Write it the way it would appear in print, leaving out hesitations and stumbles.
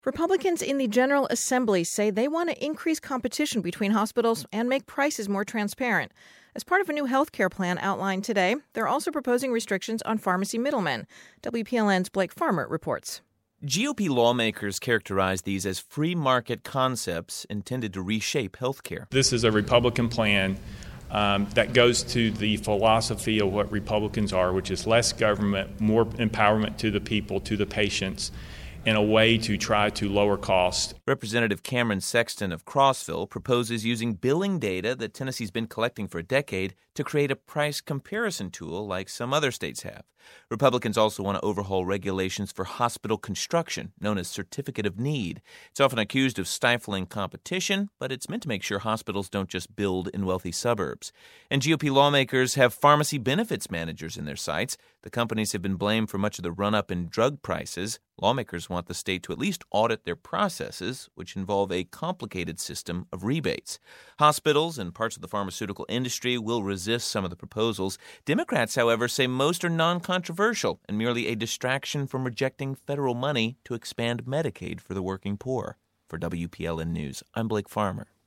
Republicans in the General Assembly say they want to increase competition between hospitals and make prices more transparent. As part of a new health care plan outlined today, they're also proposing restrictions on pharmacy middlemen. WPLN's Blake Farmer reports. GOP lawmakers characterize these as free market concepts intended to reshape health care. This is a Republican plan that goes to the philosophy of what Republicans are, which is less government, more empowerment to the people, to the patients, in a way to try to lower costs. Representative Cameron Sexton of Crossville proposes using billing data that Tennessee's been collecting for a decade to create a price comparison tool like some other states have. Republicans also want to overhaul regulations for hospital construction, known as Certificate of Need. It's often accused of stifling competition, but it's meant to make sure hospitals don't just build in wealthy suburbs. And GOP lawmakers have pharmacy benefits managers in their sights. The companies have been blamed for much of the run-up in drug prices. Lawmakers want the state to at least audit their processes, which involve a complicated system of rebates. Hospitals and parts of the pharmaceutical industry will resist some of the proposals. Democrats, however, say most are non-controversial and merely a distraction from rejecting federal money to expand Medicaid for the working poor. For WPLN News, I'm Blake Farmer.